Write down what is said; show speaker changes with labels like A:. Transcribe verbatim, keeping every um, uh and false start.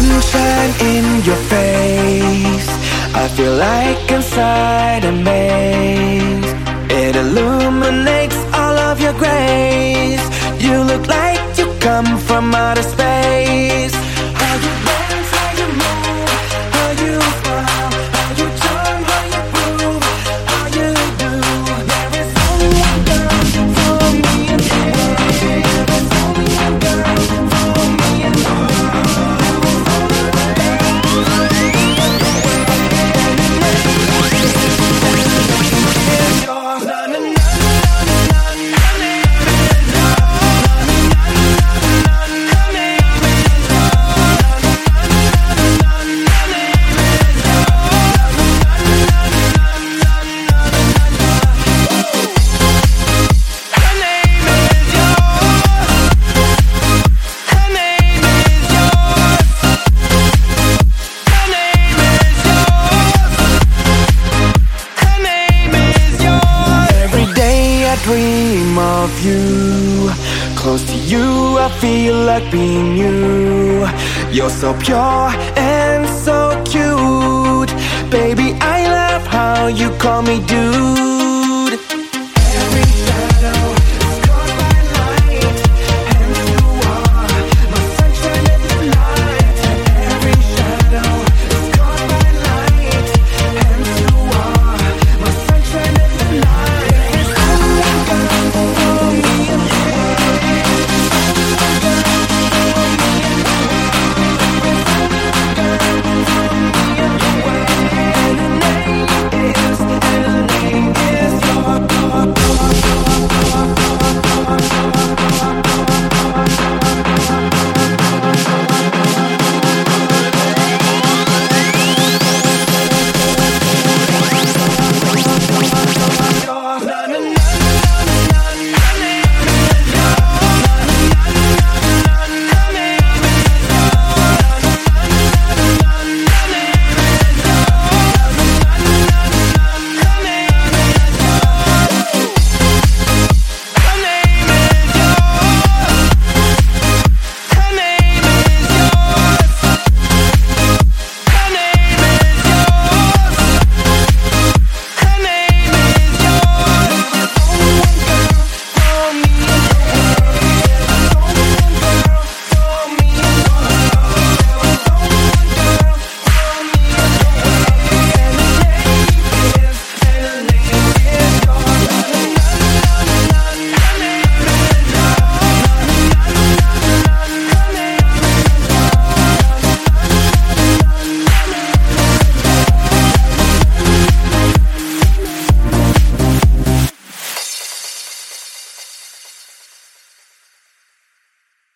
A: sunshine in your face, I feel like inside a maze. It illuminates all of your grace. You look like you come from outer space. How you dance, how you move, how you smile, how you turn, how you prove, how you do. There is only one girl for me and you. There is only one girl for me and you. Dream of you, close to you, I feel like being you. You're so pure and so cute, baby, I love how you call me dude.